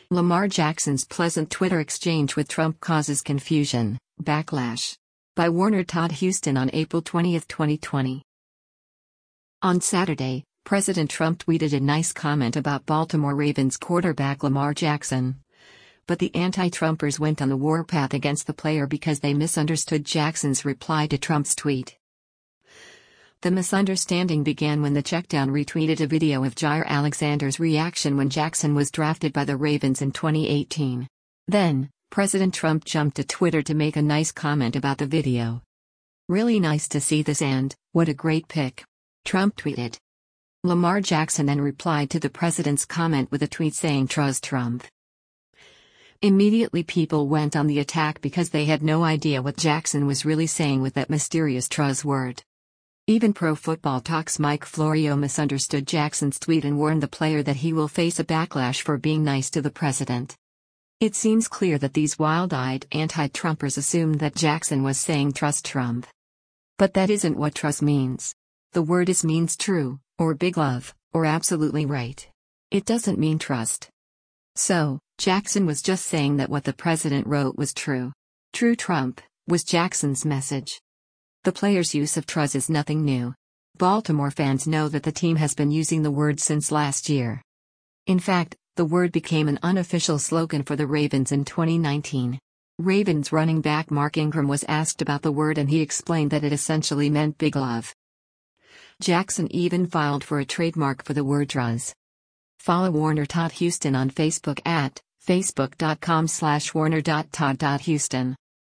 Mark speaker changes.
Speaker 1: Lamar Jackson's pleasant Twitter exchange with Trump causes confusion, backlash. By Warner Todd Houston on April 20, 2020. On Saturday, President Trump tweeted a nice comment about Baltimore Ravens quarterback Lamar Jackson. But the anti-Trumpers went on the warpath against the player because they misunderstood Jackson's reply to Trump's tweet. The misunderstanding began when the checkdown retweeted a video of Jaire Alexander's reaction when Jackson was drafted by the Ravens in 2018. Then, President Trump jumped to Twitter to make a nice comment about the video. "Really nice to see this and, what a great pick," Trump tweeted. Lamar Jackson then replied to the president's comment with a tweet saying "Trust Trump." Immediately people went on the attack because they had no idea what Jackson was really saying with that mysterious "trust" word. Even Pro Football Talk's Mike Florio misunderstood Jackson's tweet and warned the player that he will face a backlash for being nice to the president. It seems clear that these wild-eyed anti-Trumpers assumed that Jackson was saying "trust Trump." But that isn't what trust means. The word means true, or big love, or absolutely right. It doesn't mean trust. So, Jackson was just saying that what the president wrote was true. True Trump, was Jackson's message. The player's use of trust is nothing new. Baltimore fans know that the team has been using the word since last year. In fact, the word became an unofficial slogan for the Ravens in 2019. Ravens running back Mark Ingram was asked about the word and he explained that it essentially meant big love. Jackson even filed for a trademark for the word trust. Follow Warner Todd Houston on Facebook at facebook.com/warner.todd.houston.